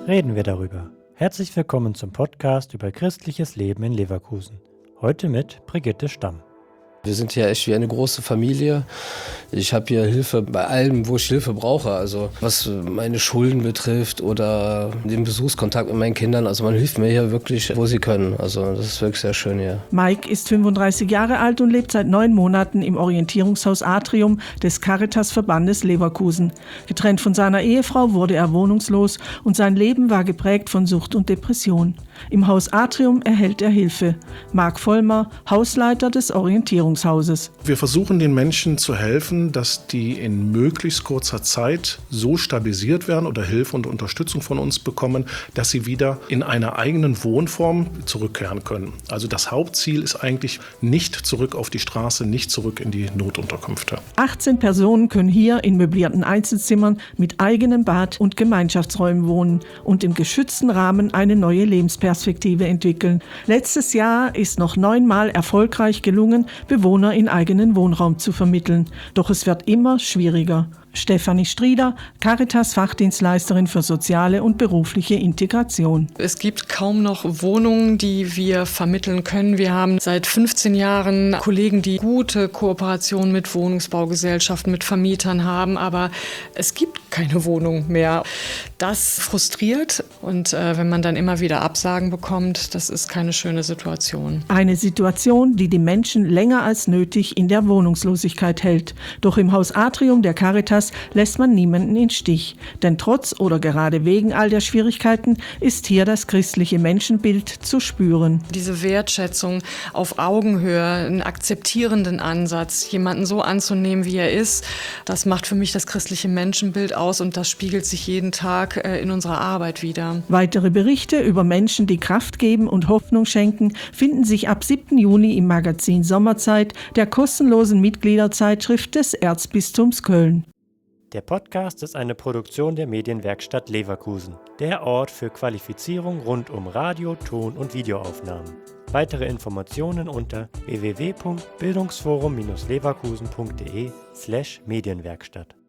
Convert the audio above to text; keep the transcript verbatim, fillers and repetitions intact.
reden wir darüber. Herzlich willkommen zum Podcast über christliches Leben in Leverkusen. Heute mit Brigitte Stamm. Wir sind hier echt wie eine große Familie. Ich habe hier Hilfe bei allem, wo ich Hilfe brauche. Also was meine Schulden betrifft oder den Besuchskontakt mit meinen Kindern. Also man hilft mir hier wirklich, wo sie können. Also das ist wirklich sehr schön hier. Mike ist fünfunddreißig Jahre alt und lebt seit neun Monaten im Orientierungshaus Atrium des Caritas-Verbandes Leverkusen. Getrennt von seiner Ehefrau wurde er wohnungslos und sein Leben war geprägt von Sucht und Depression. Im Haus Atrium erhält er Hilfe. Marc Vollmer, Hausleiter des Orientierungshauses. Wir versuchen den Menschen zu helfen, dass die in möglichst kurzer Zeit so stabilisiert werden oder Hilfe und Unterstützung von uns bekommen, dass sie wieder in einer eigenen Wohnform zurückkehren können. Also das Hauptziel ist eigentlich nicht zurück auf die Straße, nicht zurück in die Notunterkünfte. achtzehn Personen können hier in möblierten Einzelzimmern mit eigenem Bad und Gemeinschaftsräumen wohnen und im geschützten Rahmen eine neue Lebensperspektive Perspektive entwickeln. Letztes Jahr ist noch neunmal erfolgreich gelungen, Bewohner in eigenen Wohnraum zu vermitteln. Doch es wird immer schwieriger. Stefanie Strieder, Caritas-Fachdienstleisterin für soziale und berufliche Integration. Es gibt kaum noch Wohnungen, die wir vermitteln können. Wir haben seit fünfzehn Jahren Kollegen, die gute Kooperation mit Wohnungsbaugesellschaften, mit Vermietern haben, aber es gibt keine Wohnung mehr. Das frustriert und äh, wenn man dann immer wieder Absagen bekommt, das ist keine schöne Situation. Eine Situation, die die Menschen länger als nötig in der Wohnungslosigkeit hält. Doch im Haus Atrium der Caritas lässt man niemanden im Stich. Denn trotz oder gerade wegen all der Schwierigkeiten ist hier das christliche Menschenbild zu spüren. Diese Wertschätzung auf Augenhöhe, einen akzeptierenden Ansatz, jemanden so anzunehmen, wie er ist, das macht für mich das christliche Menschenbild aus und das spiegelt sich jeden Tag in unserer Arbeit wider. Weitere Berichte über Menschen, die Kraft geben und Hoffnung schenken, finden sich ab siebten Juni im Magazin Sommerzeit, der kostenlosen Mitgliederzeitschrift des Erzbistums Köln. Der Podcast ist eine Produktion der Medienwerkstatt Leverkusen, der Ort für Qualifizierung rund um Radio-, Ton- und Videoaufnahmen. Weitere Informationen unter w w w punkt bildungsforum Bindestrich leverkusen punkt de slash Medienwerkstatt.